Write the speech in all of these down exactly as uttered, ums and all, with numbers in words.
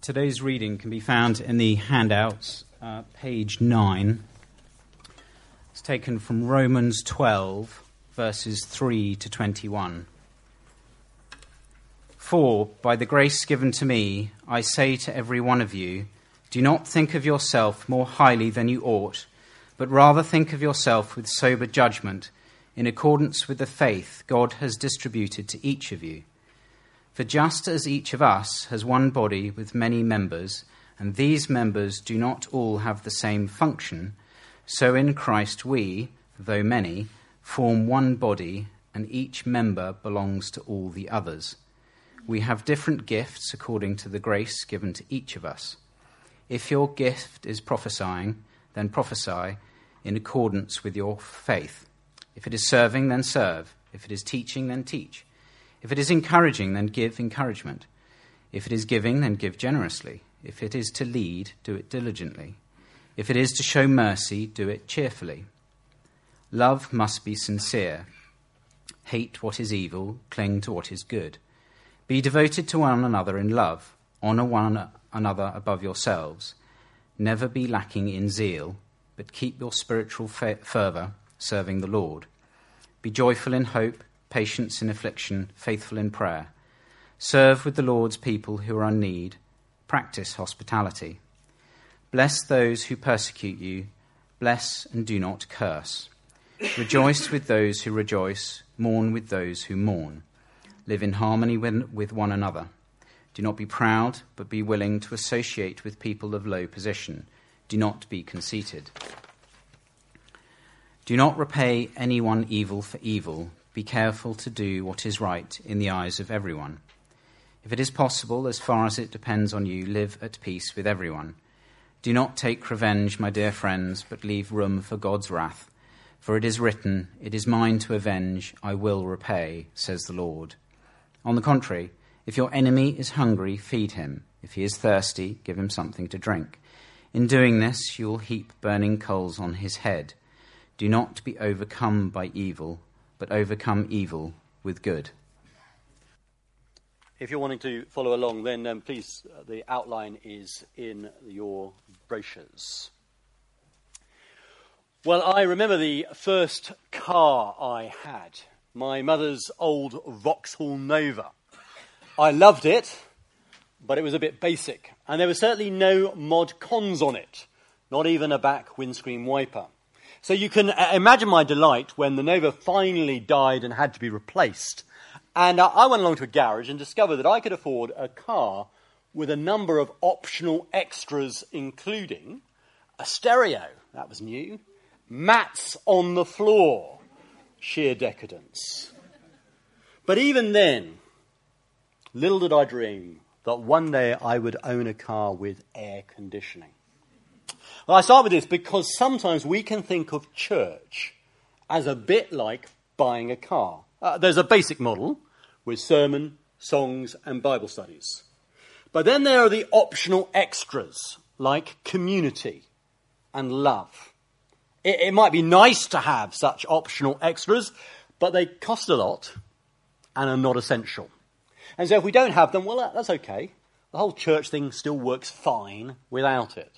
Today's reading can be found in the handouts, uh, page nine. It's taken from Romans twelve, verses three to twenty-one. For, by the grace given to me, I say to every one of you, do not think of yourself more highly than you ought, but rather think of yourself with sober judgment, in accordance with the faith God has distributed to each of you. For just as each of us has one body with many members, and these members do not all have the same function, so in Christ we, though many, form one body, and each member belongs to all the others. We have different gifts according to the grace given to each of us. If your gift is prophesying, then prophesy in accordance with your faith. If it is serving, then serve. If it is teaching, then teach. If it is encouraging, then give encouragement. If it is giving, then give generously. If it is to lead, do it diligently. If it is to show mercy, do it cheerfully. Love must be sincere. Hate what is evil, cling to what is good. Be devoted to one another in love. Honor one another above yourselves. Never be lacking in zeal, but keep your spiritual fervour, serving the Lord. Be joyful in hope, patience in affliction, faithful in prayer. Serve with the Lord's people who are in need. Practice hospitality. Bless those who persecute you. Bless and do not curse. Rejoice with those who rejoice. Mourn with those who mourn. Live in harmony with one another. Do not be proud, but be willing to associate with people of low position. Do not be conceited. Do not repay anyone evil for evil. Be careful to do what is right in the eyes of everyone. If it is possible, as far as it depends on you, live at peace with everyone. Do not take revenge, my dear friends, but leave room for God's wrath. For it is written, "It is mine to avenge, I will repay," says the Lord. On the contrary, if your enemy is hungry, feed him. If he is thirsty, give him something to drink. In doing this, you will heap burning coals on his head. Do not be overcome by evil, but overcome evil with good. If you're wanting to follow along, then um, please, uh, the outline is in your brochures. Well, I remember the first car I had, my mother's old Vauxhall Nova. I loved it, but it was a bit basic, and there were certainly no mod cons on it, not even a back windscreen wiper. So you can imagine my delight when the Nova finally died and had to be replaced. And I went along to a garage and discovered that I could afford a car with a number of optional extras, including a stereo, that was new, mats on the floor, sheer decadence. But even then, little did I dream that one day I would own a car with air conditioning. Well, I start with this because sometimes we can think of church as a bit like buying a car. Uh, there's a basic model with sermon, songs, and Bible studies. But then there are the optional extras like community and love. It, it might be nice to have such optional extras, but they cost a lot and are not essential. And so if we don't have them, well, that, that's okay. The whole church thing still works fine without it.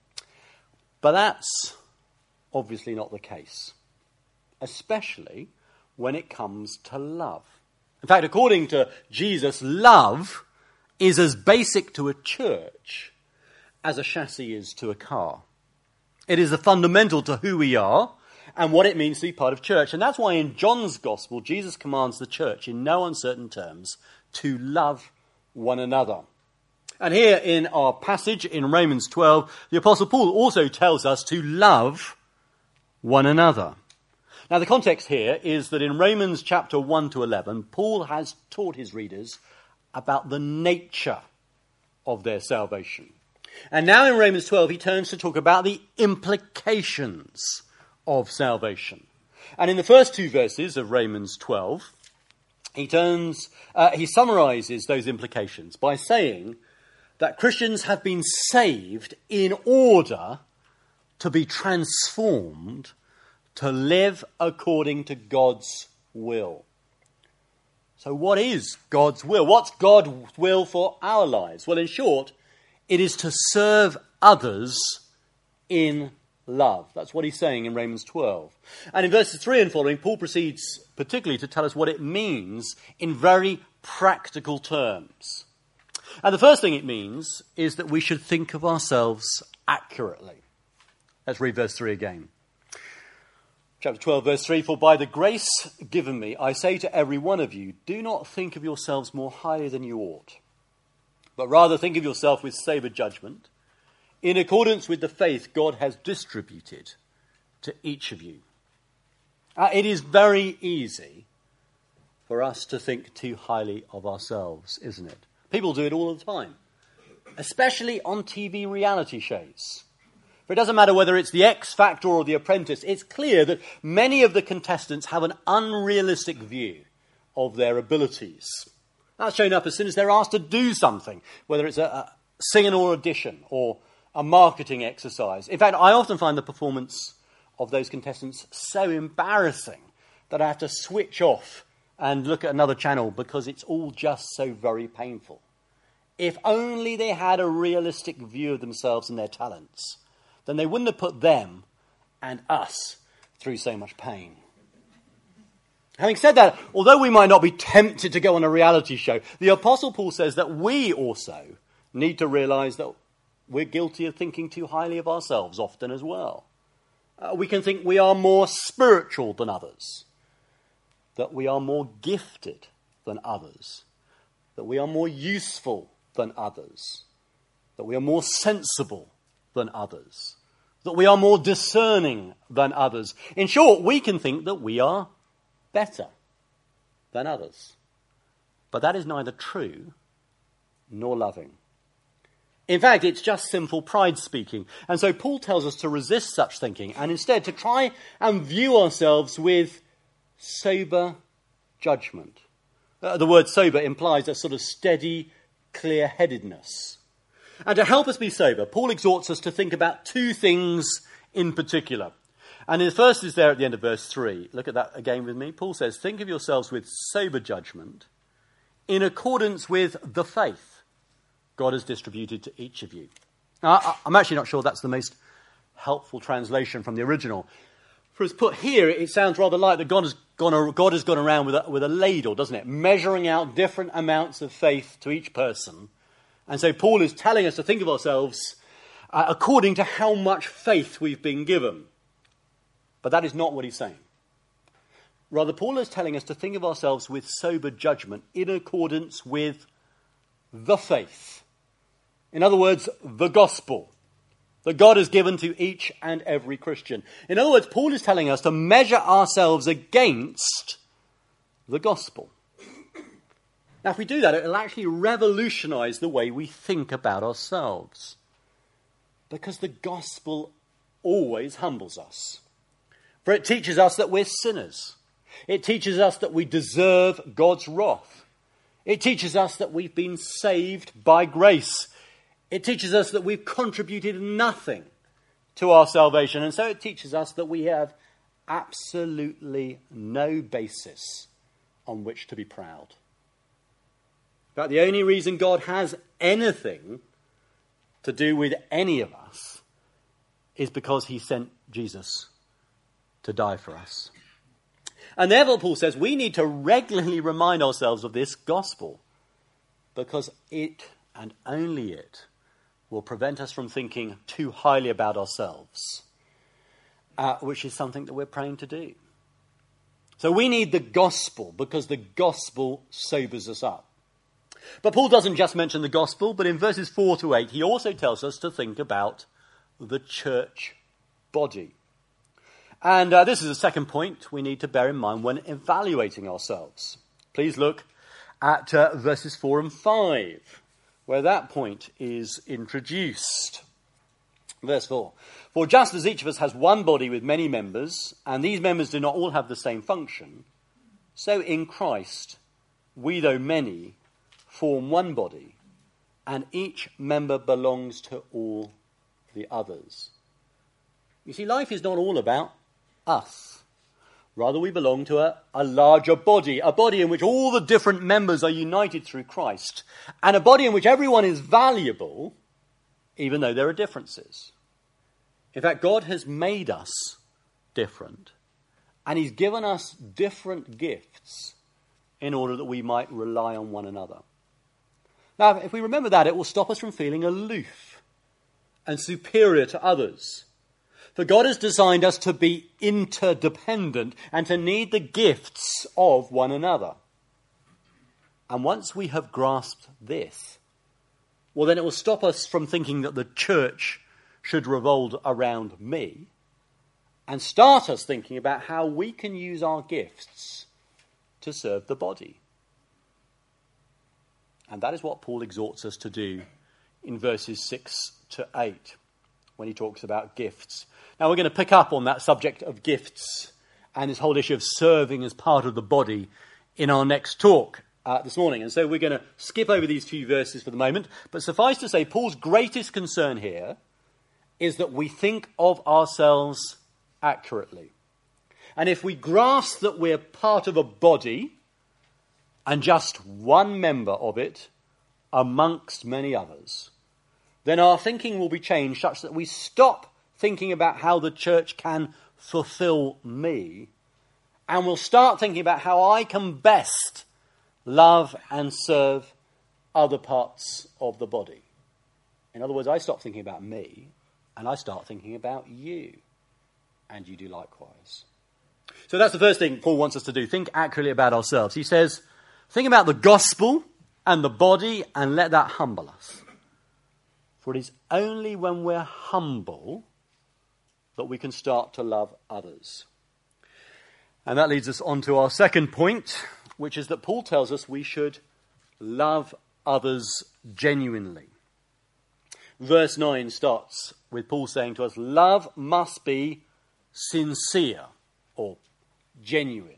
But that's obviously not the case, especially when it comes to love. In fact, according to Jesus, love is as basic to a church as a chassis is to a car. It is a fundamental to who we are and what it means to be part of church. And that's why in John's Gospel, Jesus commands the church in no uncertain terms to love one another. And here in our passage in Romans twelve, the Apostle Paul also tells us to love one another. Now the context here is that in Romans chapter one to eleven, Paul has taught his readers about the nature of their salvation. And now in Romans twelve, he turns to talk about the implications of salvation. And in the first two verses of Romans twelve, he turns, uh, he summarizes those implications by saying that Christians have been saved in order to be transformed to live according to God's will. So what is God's will? What's God's will for our lives? Well, in short, It is to serve others in love. That's what he's saying in Romans twelve. And in verses three and following, Paul proceeds particularly to tell us what it means in very practical terms. And the first thing it means is that we should think of ourselves accurately. Let's read verse three again. Chapter twelve, verse three, "For by the grace given me, I say to every one of you, do not think of yourselves more highly than you ought, but rather think of yourself with sober judgment, in accordance with the faith God has distributed to each of you." Uh, it is very easy for us to think too highly of ourselves, isn't it? People do it all the time, especially on T V reality shows. For it doesn't matter whether it's The X Factor or The Apprentice, it's clear that many of the contestants have an unrealistic view of their abilities. That's shown up as soon as they're asked to do something, whether it's a, a singing or audition or a marketing exercise. In fact, I often find the performance of those contestants so embarrassing that I have to switch off and look at another channel because it's all just so very painful. If only they had a realistic view of themselves and their talents, then they wouldn't have put them and us through so much pain. Having said that, although we might not be tempted to go on a reality show, the Apostle Paul says that we also need to realise that we're guilty of thinking too highly of ourselves often as well. Uh, we can think we are more spiritual than others, that we are more gifted than others, that we are more useful than others, that we are more sensible than others, that we are more discerning than others. In short, we can think that we are better than others. But that is neither true nor loving. In fact, it's just sinful pride speaking. And so Paul tells us to resist such thinking and instead to try and view ourselves with sober judgment. Uh, the word sober implies a sort of steady, clear-headedness. And to help us be sober, Paul exhorts us to think about two things in particular. And the first is there at the end of verse three. Look at that again with me. Paul says, think of yourselves with sober judgment in accordance with the faith God has distributed to each of you. Now, I'm actually not sure that's the most helpful translation from the original. For as put here, it sounds rather like that God has gone, God has gone around with a, with a ladle, doesn't it? Measuring out different amounts of faith to each person. And so Paul is telling us to think of ourselves uh, according to how much faith we've been given. But that is not what he's saying. Rather, Paul is telling us to think of ourselves with sober judgment in accordance with the faith. In other words, the gospel that God has given to each and every Christian. In other words, Paul is telling us to measure ourselves against the gospel. Now, if we do that, it will actually revolutionize the way we think about ourselves. Because the gospel always humbles us. For it teaches us that we're sinners. It teaches us that we deserve God's wrath. It teaches us that we've been saved by grace. It teaches us that we've contributed nothing to our salvation. And so it teaches us that we have absolutely no basis on which to be proud. In fact, the only reason God has anything to do with any of us is because he sent Jesus to die for us. And therefore, Paul says, we need to regularly remind ourselves of this gospel because it, and only it, will prevent us from thinking too highly about ourselves, uh, which is something that we're praying to do. So we need the gospel because the gospel sobers us up. But Paul doesn't just mention the gospel, but in verses four to eight, he also tells us to think about the church body. And uh, this is a second point we need to bear in mind when evaluating ourselves. Please look at uh, verses four and five, where that point is introduced. Verse four. For just as each of us has one body with many members, and these members do not all have the same function, so in Christ, we, though many, form one body, and each member belongs to all the others. You see, life is not all about us. Rather, we belong to a, a larger body, a body in which all the different members are united through Christ, and a body in which everyone is valuable even though there are differences. In fact, God has made us different, and he's given us different gifts in order that we might rely on one another. Now, if we remember that, it will stop us from feeling aloof and superior to others. For God has designed us to be interdependent and to need the gifts of one another. And once we have grasped this, well, then it will stop us from thinking that the church should revolve around me and start us thinking about how we can use our gifts to serve the body. And that is what Paul exhorts us to do in verses six to eight when he talks about gifts. Now we're going to pick up on that subject of gifts and this whole issue of serving as part of the body in our next talk uh, this morning. And so we're going to skip over these few verses for the moment. But suffice to say, Paul's greatest concern here is that we think of ourselves accurately. And if we grasp that we're part of a body and just one member of it amongst many others, then our thinking will be changed such that we stop thinking about how the church can fulfill me, and we'll start thinking about how I can best love and serve other parts of the body. In other words, I stop thinking about me and I start thinking about you, and you do likewise. So that's the first thing Paul wants us to do, think accurately about ourselves. He says, think about the gospel and the body and let that humble us. For it is only when we're humble that we can start to love others. And that leads us on to our second point, which is that Paul tells us we should love others genuinely. Verse nine starts with Paul saying to us, love must be sincere or genuine.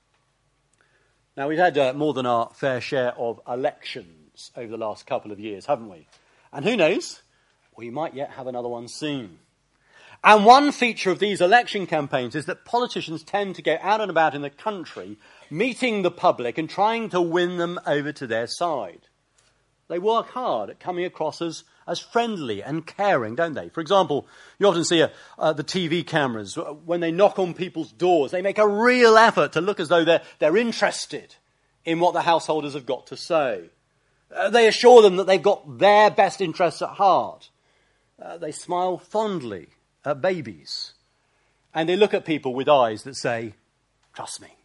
Now, we've had uh, more than our fair share of elections over the last couple of years, haven't we? And who knows, we might yet have another one soon. And one feature of these election campaigns is that politicians tend to go out and about in the country, meeting the public and trying to win them over to their side. They work hard at coming across as, as friendly and caring, don't they? For example, you often see uh, uh, the T V cameras, when they knock on people's doors, they make a real effort to look as though they're, they're interested in what the householders have got to say. Uh, they assure them that they've got their best interests at heart. Uh, they smile fondly at babies. And they look at people with eyes that say, trust me.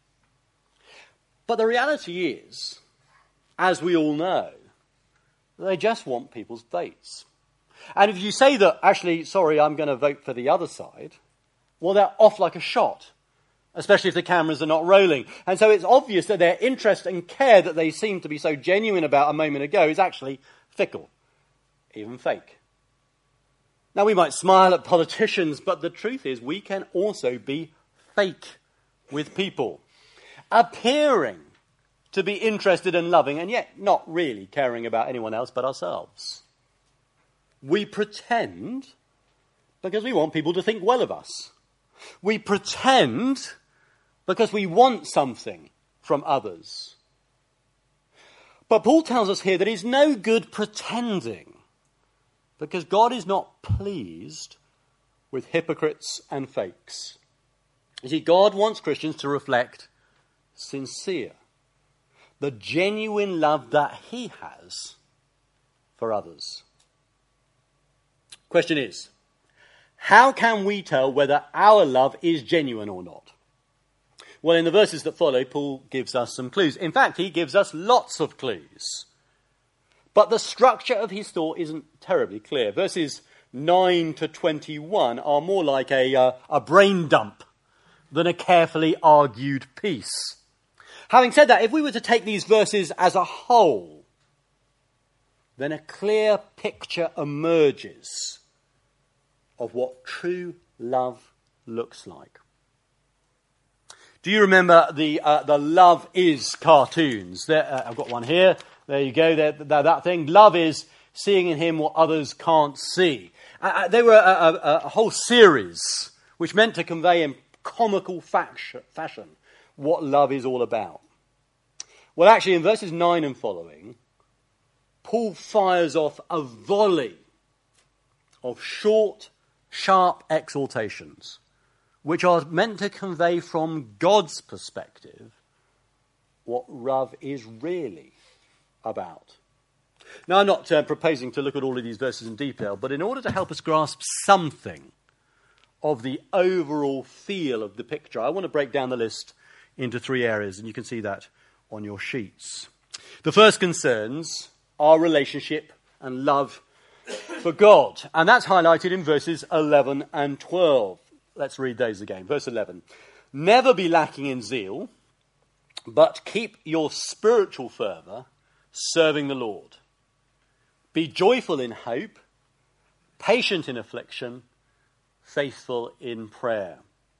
But the reality is, as we all know, they just want people's votes. And if you say that, actually, sorry, I'm going to vote for the other side, well, they're off like a shot, especially if the cameras are not rolling. And so it's obvious that their interest and care that they seem to be so genuine about a moment ago is actually fickle, even fake. Now, we might smile at politicians, but the truth is we can also be fake with people, appearing to be interested and loving, and yet not really caring about anyone else but ourselves. We pretend because we want people to think well of us. We pretend because we want something from others. But Paul tells us here that it's no good pretending, because God is not pleased with hypocrites and fakes. You see, God wants Christians to reflect sincere, the genuine love that he has for others. Question is, how can we tell whether our love is genuine or not? Well, in the verses that follow, Paul gives us some clues. In fact, he gives us lots of clues. But the structure of his thought isn't terribly clear. Verses nine to twenty-one are more like a, uh, a brain dump than a carefully argued piece. Having said that, if we were to take these verses as a whole, then a clear picture emerges of what true love looks like. Do you remember the uh, the Love Is cartoons? There, uh, I've got one here. There you go. There, there, that thing. Love is seeing in him what others can't see. Uh, they were a, a, a whole series which meant to convey in comical fashion what love is all about. Well, actually, in verses nine and following, Paul fires off a volley of short, sharp exhortations, which are meant to convey from God's perspective what love is really about. Now, I'm not uh, proposing to look at all of these verses in detail, but in order to help us grasp something of the overall feel of the picture, I want to break down the list into three areas, and you can see that on your sheets. The first concerns our relationship and love for God, and that's highlighted in verses eleven and twelve. Let's read those again. Verse eleven. Never be lacking in zeal, but keep your spiritual fervour serving the Lord. Be joyful in hope, patient in affliction, faithful in prayer.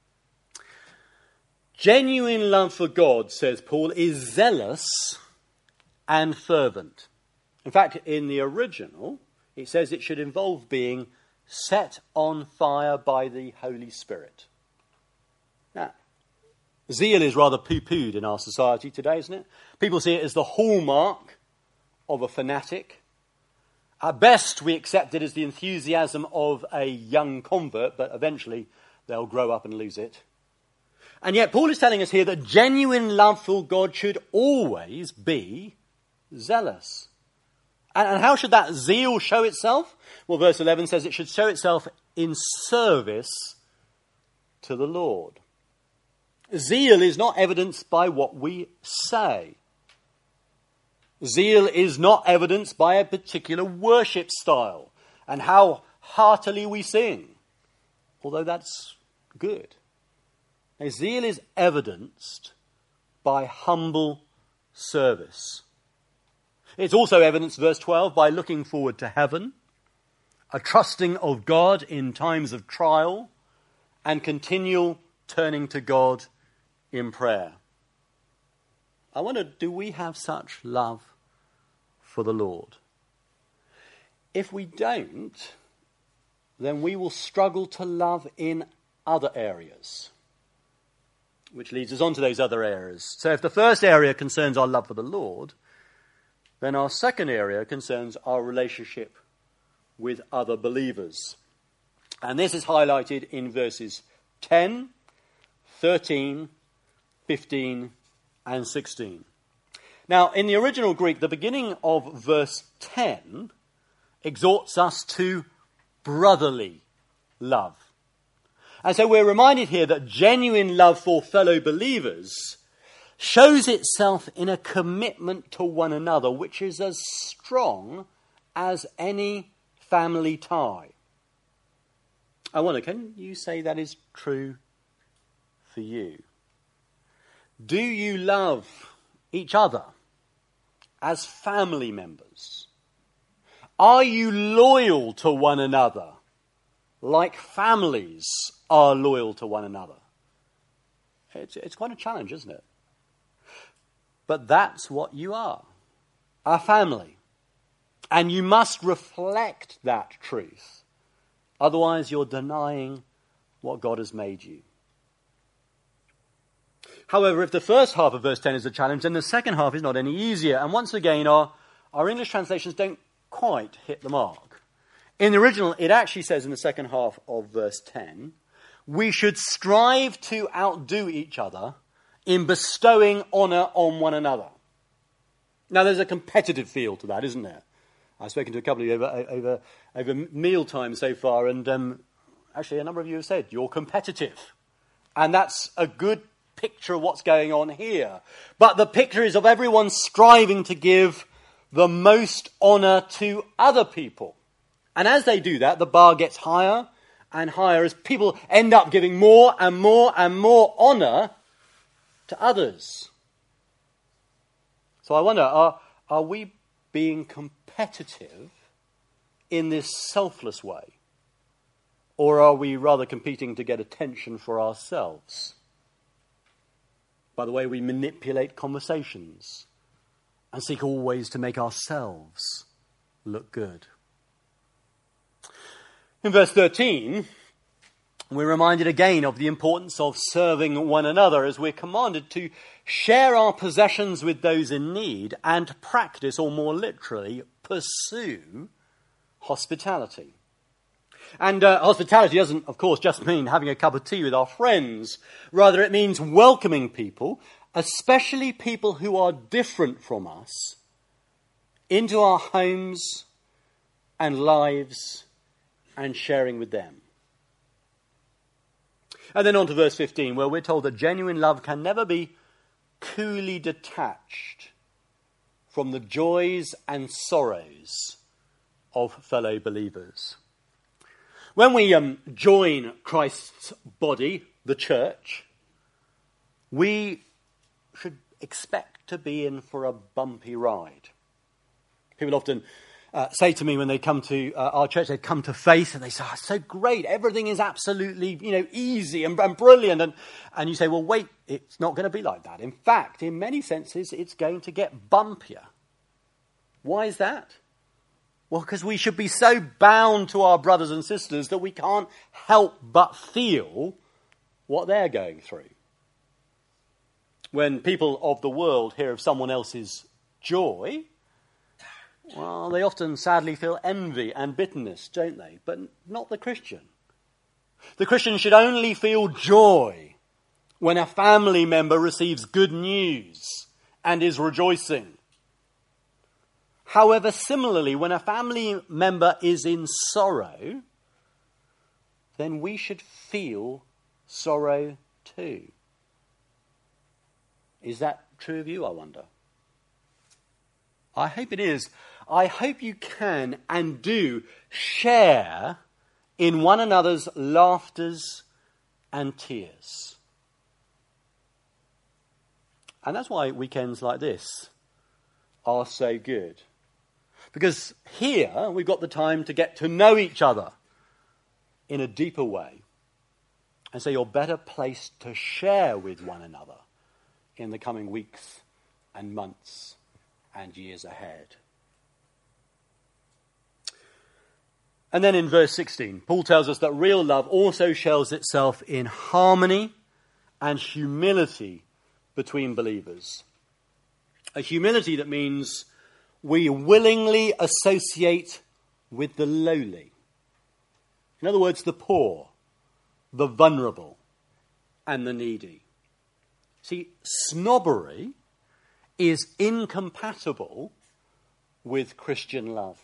Genuine love for God, says Paul, is zealous and fervent. In fact, in the original, it says it should involve being set on fire by the Holy Spirit. Now, zeal is rather poo-pooed in our society today, isn't it? People see it as the hallmark of a fanatic. At best, we accept it as the enthusiasm of a young convert, but eventually they'll grow up and lose it. And yet Paul is telling us here that genuine love for God should always be zealous. And, and how should that zeal show itself? Well, verse eleven says it should show itself in service to the Lord. Zeal is not evidenced by what we say. Zeal is not evidenced by a particular worship style and how heartily we sing, although that's good. Now, zeal is evidenced by humble service. It's also evidenced, verse twelve, by looking forward to heaven, a trusting of God in times of trial, and continual turning to God in prayer. I wonder, do we have such love for the Lord? If we don't, then we will struggle to love in other areas. Which leads us on to those other areas. So if the first area concerns our love for the Lord, then our second area concerns our relationship with other believers. And this is highlighted in verses ten, thirteen, fifteen, and sixteen. Now, in the original Greek, the beginning of verse ten exhorts us to brotherly love. And so we're reminded here that genuine love for fellow believers shows itself in a commitment to one another, which is as strong as any family tie. I wonder, can you say that is true for you? Do you love each other as family members? Are you loyal to one another like families are loyal to one another? It's, it's quite a challenge, isn't it? But that's what you are, a family. And you must reflect that truth. Otherwise, you're denying what God has made you. However, if the first half of verse ten is a challenge, then the second half is not any easier. And once again, our, our English translations don't quite hit the mark. In the original, it actually says in the second half of verse ten, we should strive to outdo each other in bestowing honour on one another. Now, there's a competitive feel to that, isn't there? I've spoken to a couple of you over, over, over meal time so far, and um, actually a number of you have said you're competitive. And that's a good picture of what's going on here. But the picture is of everyone striving to give the most honour to other people. And as they do that, the bar gets higher and higher as people end up giving more and more and more honour to others. So I wonder, are, are we being competitive in this selfless way? Or are we rather competing to get attention for ourselves? By the way, we manipulate conversations and seek all ways to make ourselves look good. In verse thirteen, we're reminded again of the importance of serving one another as we're commanded to share our possessions with those in need and practice, or more literally, pursue hospitality. And uh, hospitality doesn't, of course, just mean having a cup of tea with our friends. Rather, it means welcoming people, especially people who are different from us, into our homes and lives and sharing with them. And then on to verse fifteen, where we're told that genuine love can never be coolly detached from the joys and sorrows of fellow believers. When we um, join Christ's body, the church, we should expect to be in for a bumpy ride. People often uh, say to me when they come to uh, our church, they come to Faith and they say, oh, it's so great, everything is absolutely, you know, easy and, and brilliant. And, and you say, well, wait, it's not going to be like that. In fact, in many senses, it's going to get bumpier. Why is that? Well, because we should be so bound to our brothers and sisters that we can't help but feel what they're going through. When people of the world hear of someone else's joy, well, they often sadly feel envy and bitterness, don't they? But not the Christian. The Christian should only feel joy when a family member receives good news and is rejoicing. However, similarly, when a family member is in sorrow, then we should feel sorrow too. Is that true of you, I wonder? I hope it is. I hope you can and do share in one another's laughters and tears. And that's why weekends like this are so good. Because here we've got the time to get to know each other in a deeper way. And so you're better placed to share with one another in the coming weeks and months and years ahead. And then in verse sixteen, Paul tells us that real love also shows itself in harmony and humility between believers. A humility that means we willingly associate with the lowly. In other words, the poor, the vulnerable, and the needy. See, snobbery is incompatible with Christian love.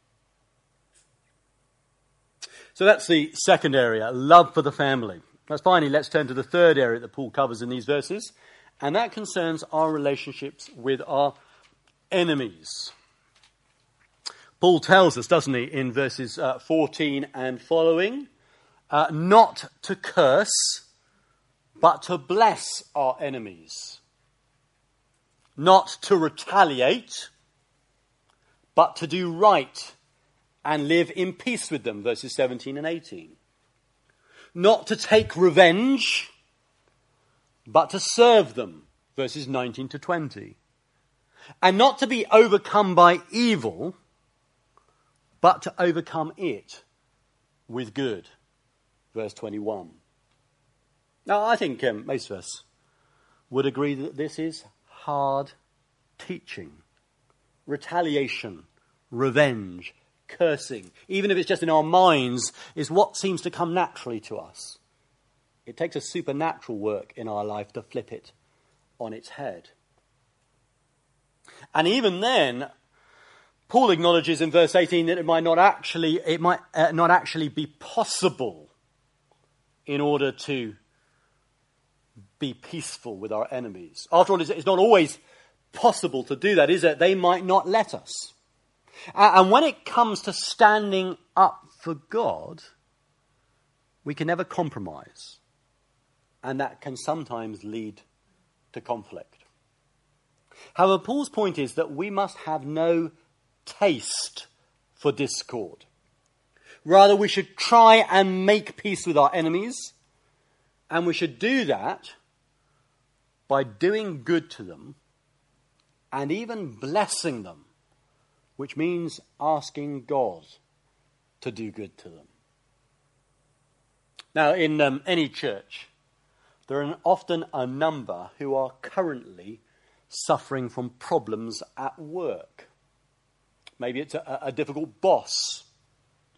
So that's the second area, love for the family. Now finally, let's turn to the third area that Paul covers in these verses, and that concerns our relationships with our enemies. Paul tells us, doesn't he, in verses uh, fourteen and following, uh, not to curse, but to bless our enemies. Not to retaliate, but to do right and live in peace with them, verses seventeen and eighteen. Not to take revenge, but to serve them, verses nineteen to twenty. And not to be overcome by evil, but to overcome it with good, verse twenty-one. Now, I think um, most of us would agree that this is hard teaching. Retaliation, revenge, cursing, even if it's just in our minds, is what seems to come naturally to us. It takes a supernatural work in our life to flip it on its head. And even then, Paul acknowledges in verse eighteen that it might not actually, it might uh, not actually be possible in order to be peaceful with our enemies. After all, it's not always possible to do that, is it? They might not let us. And when it comes to standing up for God, we can never compromise. And that can sometimes lead to conflict. However, Paul's point is that we must have no taste for discord. Rather, we should try and make peace with our enemies, and we should do that by doing good to them and even blessing them, which means asking God to do good to them. Now, in um, any church, there are often a number who are currently suffering from problems at work. Maybe it's a, a difficult boss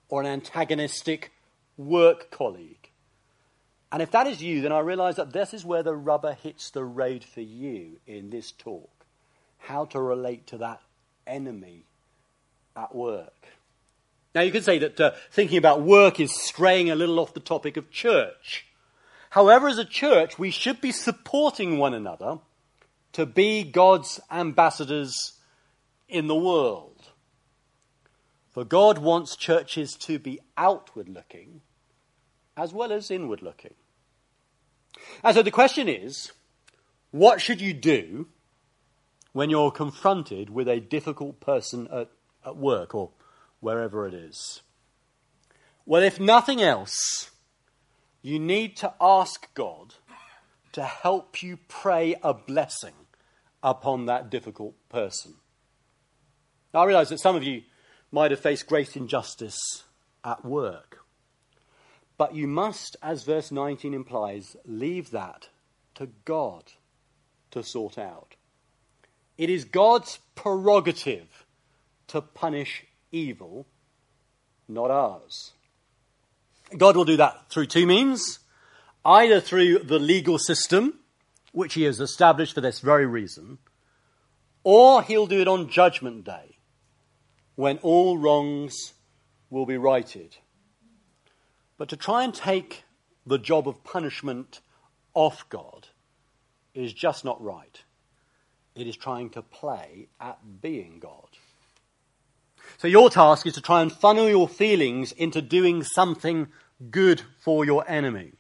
or an antagonistic work colleague. And if that is you, then I realise that this is where the rubber hits the road for you in this talk. How to relate to that enemy at work. Now you could say that uh, thinking about work is straying a little off the topic of church. However, as a church, we should be supporting one another to be God's ambassadors in the world. For God wants churches to be outward looking as well as inward looking. And so the question is, what should you do when you're confronted with a difficult person at, at work or wherever it is? Well, if nothing else, you need to ask God to help you pray a blessing upon that difficult person. Now, I realise that some of you might have faced great injustice at work. But you must, as verse nineteen implies, leave that to God to sort out. It is God's prerogative to punish evil, not ours. God will do that through two means. Either through the legal system, which he has established for this very reason, or he'll do it on Judgment Day, when all wrongs will be righted. But to try and take the job of punishment off God is just not right. It is trying to play at being God. So your task is to try and funnel your feelings into doing something good for your enemy.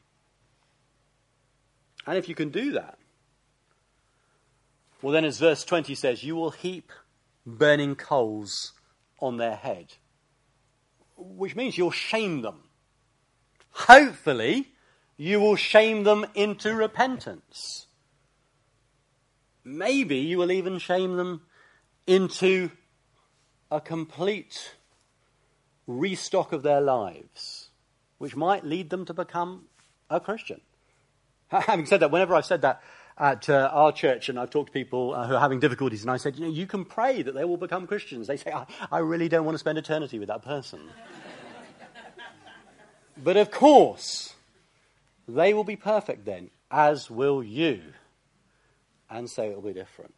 And if you can do that, well then, as verse twenty says, you will heap burning coals on their head, which means you'll shame them. Hopefully, you will shame them into repentance. Maybe you will even shame them into a complete restock of their lives, which might lead them to become a Christian. Having said that, whenever I've said that at uh, our church, and I've talked to people uh, who are having difficulties, and I said, you know, you can pray that they will become Christians. They say, I, I really don't want to spend eternity with that person. But of course, they will be perfect then, as will you. And so it will be different.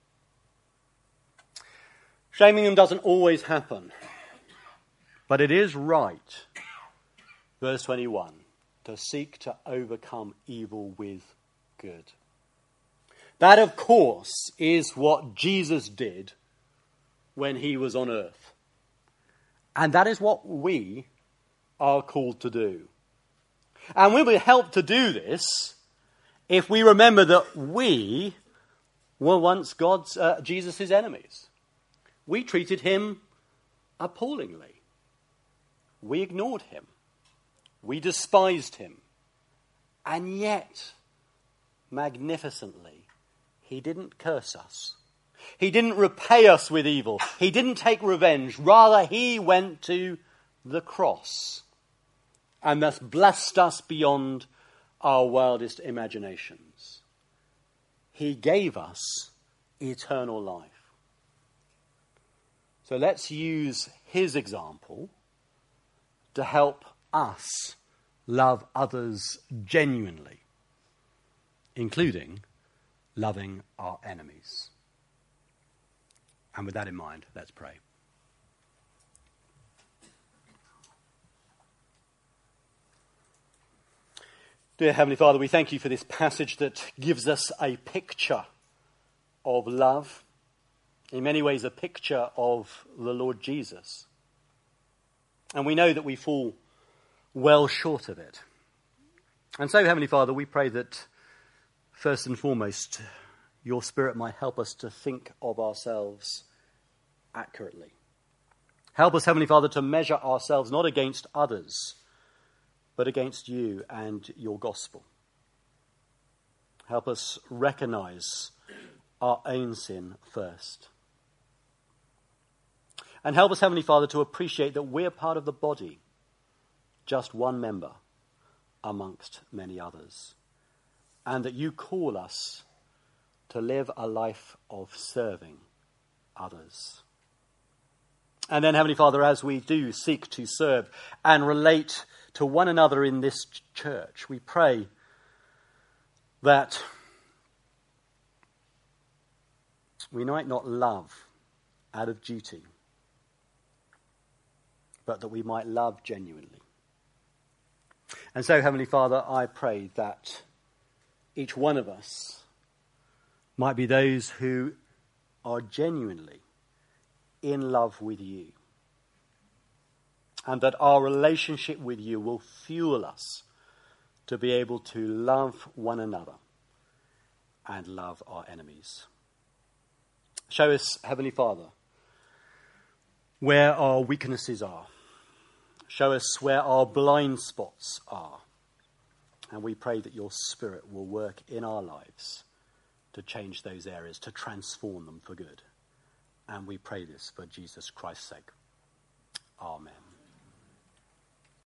Shaming them doesn't always happen. But it is right, verse twenty-one, to seek to overcome evil with good. That, of course, is what Jesus did when he was on earth. And that is what we are called to do. And we'll be helped to do this if we remember that we were once God's, uh, Jesus' enemies. We treated him appallingly. We ignored him. We despised him. And yet, magnificently, he didn't curse us. He didn't repay us with evil. He didn't take revenge. Rather, he went to the cross and thus blessed us beyond our wildest imaginations. He gave us eternal life. So let's use his example to help us love others genuinely, including loving our enemies. And with that in mind, let's pray. Dear Heavenly Father, we thank you for this passage that gives us a picture of love, in many ways a picture of the Lord Jesus. And we know that we fall well short of it. And so, Heavenly Father, we pray that first and foremost, your Spirit might help us to think of ourselves accurately. Help us, Heavenly Father, to measure ourselves not against others, but against you and your gospel. Help us recognize our own sin first. And help us, Heavenly Father, to appreciate that we're part of the body, just one member amongst many others. And that you call us to live a life of serving others. And then, Heavenly Father, as we do seek to serve and relate to one another in this church, we pray that we might not love out of duty, but that we might love genuinely. And so, Heavenly Father, I pray that each one of us might be those who are genuinely in love with you, and that our relationship with you will fuel us to be able to love one another and love our enemies. Show us, Heavenly Father, where our weaknesses are. Show us where our blind spots are. And we pray that your Spirit will work in our lives to change those areas, to transform them for good. And we pray this for Jesus Christ's sake. Amen.